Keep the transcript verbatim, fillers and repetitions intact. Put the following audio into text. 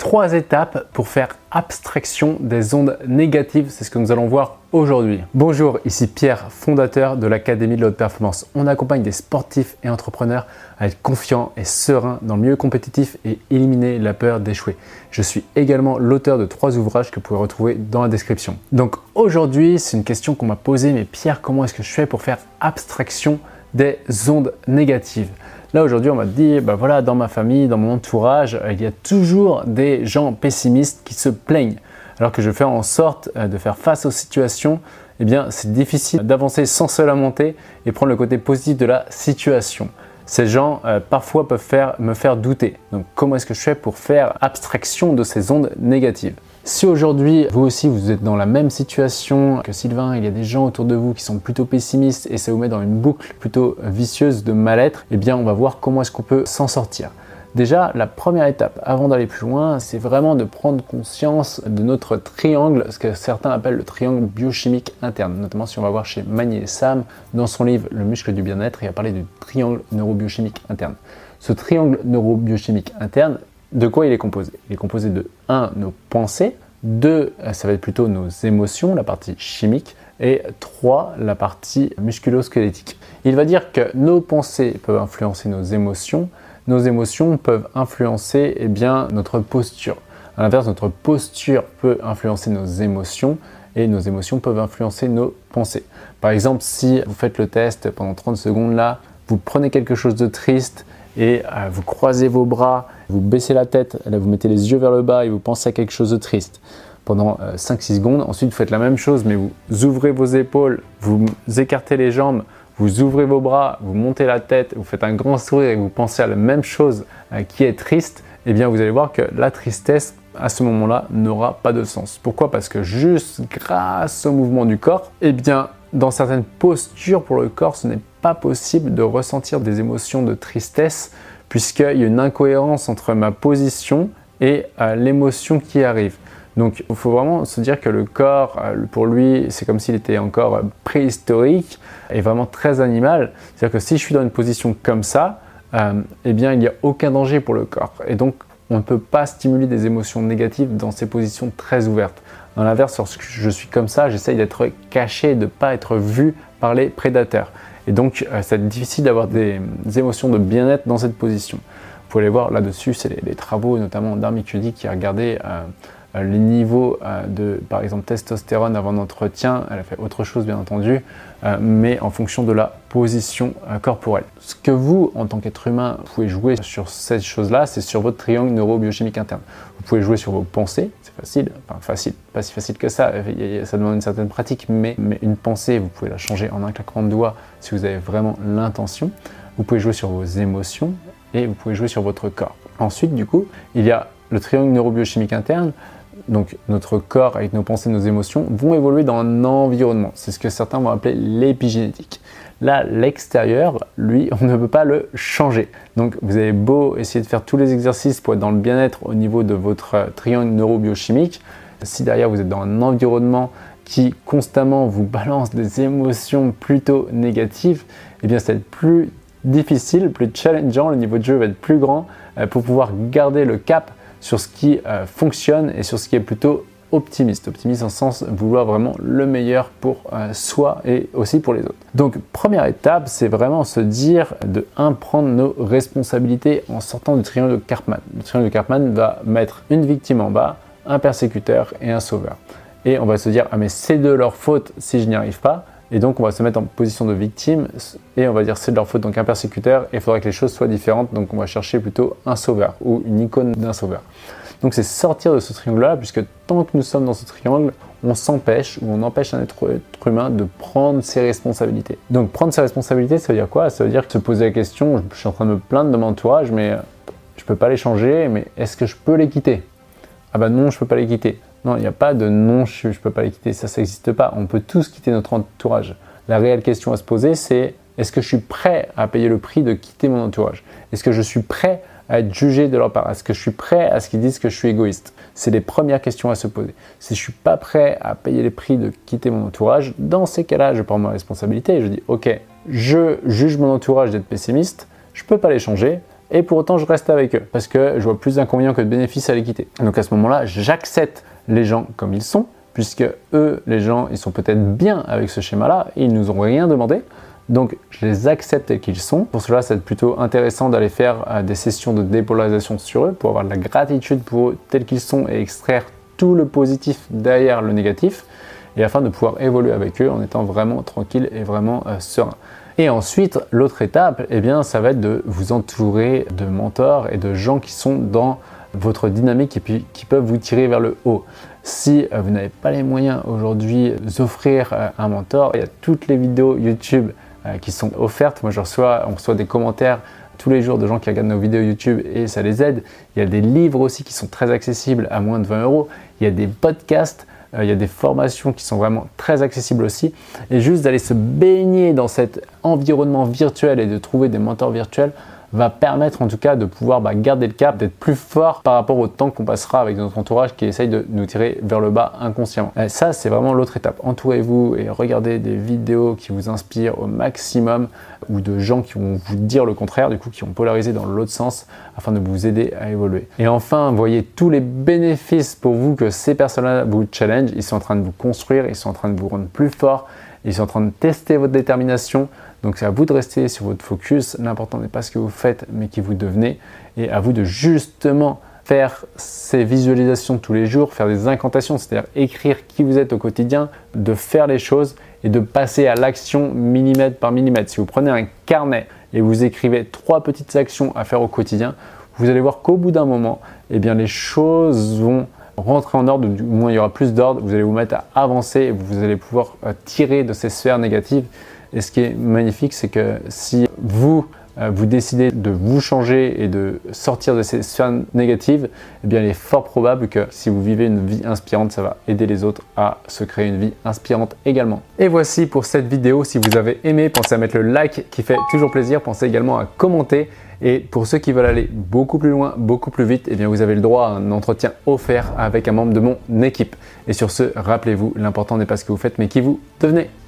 Trois étapes pour faire abstraction des ondes négatives, c'est ce que nous allons voir aujourd'hui. Bonjour, ici Pierre, fondateur de l'Académie de la Haute Performance. On accompagne des sportifs et entrepreneurs à être confiants et sereins dans le milieu compétitif et éliminer la peur d'échouer. Je suis également l'auteur de trois ouvrages que vous pouvez retrouver dans la description. Donc aujourd'hui, c'est une question qu'on m'a posée, mais Pierre, comment est-ce que je fais pour faire abstraction des ondes négatives? Là aujourd'hui on m'a dit, bah voilà, dans ma famille, dans mon entourage, il y a toujours des gens pessimistes qui se plaignent. Alors que je fais en sorte de faire face aux situations, eh bien c'est difficile d'avancer sans se lamenter et prendre le côté positif de la situation. Ces gens euh, parfois peuvent faire, me faire douter. Donc comment est-ce que je fais pour faire abstraction de ces ondes négatives? Si aujourd'hui, vous aussi, vous êtes dans la même situation que Sylvain, il y a des gens autour de vous qui sont plutôt pessimistes et ça vous met dans une boucle plutôt vicieuse de mal-être, eh bien, on va voir comment est-ce qu'on peut s'en sortir. Déjà, la première étape, avant d'aller plus loin, c'est vraiment de prendre conscience de notre triangle, ce que certains appellent le triangle biochimique interne, notamment si on va voir chez Magnier et Sam, dans son livre Le muscle du bien-être, il va parler du triangle neurobiochimique interne. Ce triangle neurobiochimique interne, de quoi il est composé? Il est composé de un nos pensées, deux ça va être plutôt nos émotions, la partie chimique, et trois la partie musculo-squelettique. Il va dire que nos pensées peuvent influencer nos émotions, nos émotions peuvent influencer eh bien, notre posture. À l'inverse, notre posture peut influencer nos émotions et nos émotions peuvent influencer nos pensées. Par exemple, si vous faites le test pendant trente secondes là, vous prenez quelque chose de triste et euh, vous croisez vos bras, vous baissez la tête, là vous mettez les yeux vers le bas et vous pensez à quelque chose de triste pendant euh, cinq six secondes. Ensuite, vous faites la même chose, mais vous ouvrez vos épaules, vous écartez les jambes, vous ouvrez vos bras, vous montez la tête, vous faites un grand sourire et vous pensez à la même chose euh, qui est triste, et eh bien vous allez voir que la tristesse à ce moment-là n'aura pas de sens. Pourquoi? Parce que juste grâce au mouvement du corps, eh bien dans certaines postures pour le corps, ce n'est pas possible de ressentir des émotions de tristesse puisqu'il y a une incohérence entre ma position et euh, l'émotion qui arrive. Donc il faut vraiment se dire que le corps, euh, pour lui, c'est comme s'il était encore euh, préhistorique et vraiment très animal. C'est-à-dire que si je suis dans une position comme ça, euh, eh bien il n'y a aucun danger pour le corps. Et donc on ne peut pas stimuler des émotions négatives dans ces positions très ouvertes. À l'inverse, lorsque je suis comme ça, j'essaye d'être caché, de ne pas être vu par les prédateurs. Et donc, euh, c'est difficile d'avoir des, des émotions de bien-être dans cette position. Vous pouvez aller voir là-dessus, c'est les, les travaux notamment d'Armi Cudi qui a regardé euh, euh, les niveaux euh, de, par exemple, testostérone avant l'entretien. Elle a fait autre chose, bien entendu, euh, mais en fonction de la position euh, corporelle. Ce que vous, en tant qu'être humain, pouvez jouer sur cette chose-là, c'est sur votre triangle neurobiochimique interne. Vous pouvez jouer sur vos pensées, c'est facile, enfin facile, pas si facile que ça, ça demande une certaine pratique, mais, mais une pensée, vous pouvez la changer en un claquement de doigts si vous avez vraiment l'intention. Vous pouvez jouer sur vos émotions et vous pouvez jouer sur votre corps. Ensuite, du coup, il y a le triangle neurobiochimique interne. Donc notre corps avec nos pensées, nos émotions vont évoluer dans un environnement. C'est ce que certains vont appeler l'épigénétique. Là, l'extérieur, lui, on ne peut pas le changer. Donc vous avez beau essayer de faire tous les exercices pour être dans le bien-être au niveau de votre triangle neurobiochimique. Si derrière vous êtes dans un environnement qui constamment vous balance des émotions plutôt négatives, eh bien ça va être plus difficile, plus challengeant, le niveau de jeu va être plus grand pour pouvoir garder le cap sur ce qui euh, fonctionne et sur ce qui est plutôt optimiste. Optimiste en sens vouloir vraiment le meilleur pour euh, soi et aussi pour les autres. Donc première étape, c'est vraiment se dire de un, prendre nos responsabilités en sortant du triangle de Karpman. Le triangle de Karpman va mettre une victime en bas, un persécuteur et un sauveur. Et on va se dire, ah mais c'est de leur faute si je n'y arrive pas. Et donc on va se mettre en position de victime et on va dire c'est de leur faute, donc un persécuteur, et il faudra que les choses soient différentes, donc on va chercher plutôt un sauveur ou une icône d'un sauveur. Donc c'est sortir de ce triangle-là, puisque tant que nous sommes dans ce triangle, on s'empêche ou on empêche un être, être humain de prendre ses responsabilités. Donc prendre ses responsabilités, ça veut dire quoi? Ça veut dire se poser la question, je suis en train de me plaindre de mon entourage, mais je ne peux pas les changer, mais est-ce que je peux les quitter? Ah bah non, je ne peux pas les quitter. Non, il n'y a pas de non, je ne peux pas les quitter, ça, ça n'existe pas. On peut tous quitter notre entourage. La réelle question à se poser, c'est est-ce que je suis prêt à payer le prix de quitter mon entourage? Est-ce que je suis prêt à être jugé de leur part? Est-ce que je suis prêt à ce qu'ils disent que je suis égoïste? C'est les premières questions à se poser. Si je ne suis pas prêt à payer les prix de quitter mon entourage, dans ces cas-là, je prends ma responsabilité et je dis ok, je juge mon entourage d'être pessimiste, je ne peux pas les changer et pour autant je reste avec eux parce que je vois plus d'inconvénients que de bénéfices à les quitter. Donc à ce moment-là, j'accepte les gens comme ils sont, puisque eux, les gens, ils sont peut-être bien avec ce schéma-là et ils nous ont rien demandé. Donc je les accepte tels qu'ils sont. Pour cela, c'est plutôt intéressant d'aller faire euh, des sessions de dépolarisation sur eux pour avoir de la gratitude pour eux tels qu'ils sont et extraire tout le positif derrière le négatif, et afin de pouvoir évoluer avec eux en étant vraiment tranquille et vraiment euh, serein. Et ensuite, l'autre étape, eh bien, ça va être de vous entourer de mentors et de gens qui sont dans votre dynamique et puis qui peuvent vous tirer vers le haut. Si euh, vous n'avez pas les moyens aujourd'hui d'offrir euh, un mentor, il y a toutes les vidéos YouTube euh, qui sont offertes. Moi, je reçois, on reçoit des commentaires tous les jours de gens qui regardent nos vidéos YouTube et ça les aide. Il y a des livres aussi qui sont très accessibles à moins de vingt euros. Il y a des podcasts. Il y a des formations qui sont vraiment très accessibles aussi. Et juste d'aller se baigner dans cet environnement virtuel et de trouver des mentors virtuels va permettre en tout cas de pouvoir bah, garder le cap, d'être plus fort par rapport au temps qu'on passera avec notre entourage qui essaye de nous tirer vers le bas inconsciemment. Et ça, c'est vraiment l'autre étape. Entourez-vous et regardez des vidéos qui vous inspirent au maximum ou de gens qui vont vous dire le contraire, du coup qui vont polariser dans l'autre sens afin de vous aider à évoluer. Et enfin, voyez tous les bénéfices pour vous que ces personnes-là vous challenge. Ils sont en train de vous construire, ils sont en train de vous rendre plus fort, ils sont en train de tester votre détermination. Donc c'est à vous de rester sur votre focus. L'important n'est pas ce que vous faites, mais qui vous devenez. Et à vous de justement faire ces visualisations tous les jours, faire des incantations, c'est-à-dire écrire qui vous êtes au quotidien, de faire les choses et de passer à l'action millimètre par millimètre. Si vous prenez un carnet et vous écrivez trois petites actions à faire au quotidien, vous allez voir qu'au bout d'un moment, eh bien, les choses vont rentrer en ordre, du moins il y aura plus d'ordre, vous allez vous mettre à avancer et vous allez pouvoir tirer de ces sphères négatives. Et ce qui est magnifique, c'est que si vous, euh, vous décidez de vous changer et de sortir de ces sphères négatives, eh bien, il est fort probable que si vous vivez une vie inspirante, ça va aider les autres à se créer une vie inspirante également. Et voici pour cette vidéo. Si vous avez aimé, pensez à mettre le like qui fait toujours plaisir. Pensez également à commenter. Et pour ceux qui veulent aller beaucoup plus loin, beaucoup plus vite, eh bien, vous avez le droit à un entretien offert avec un membre de mon équipe. Et sur ce, rappelez-vous, l'important n'est pas ce que vous faites, mais qui vous devenez.